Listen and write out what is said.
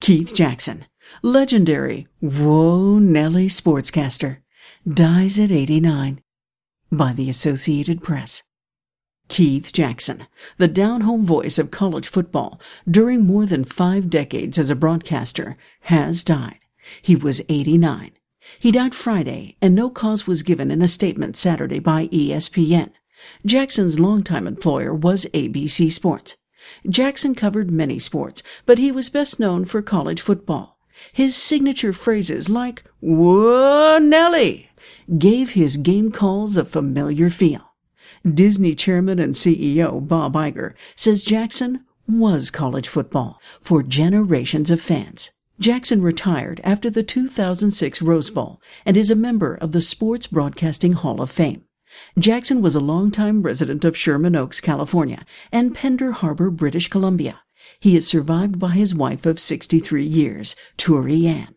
Keith Jackson, legendary Whoa Nelly sportscaster, dies at 89. By the Associated Press. Keith Jackson, the down-home voice of college football during more than 5 decades as a broadcaster, has died. He was 89. He died Friday, and no cause was given in a statement Saturday by ESPN. Jackson's longtime employer was ABC Sports. Jackson covered many sports, but he was best known for college football. His signature phrases like, "Whoa, Nelly," gave his game calls a familiar feel. Disney chairman and CEO Bob Iger says Jackson was college football for generations of fans. Jackson retired after the 2006 Rose Bowl and is a member of the Sports Broadcasting Hall of Fame. Jackson was a longtime resident of Sherman Oaks, California, and Pender Harbor, British Columbia. He is survived by his wife of 63 years, Turi Ann.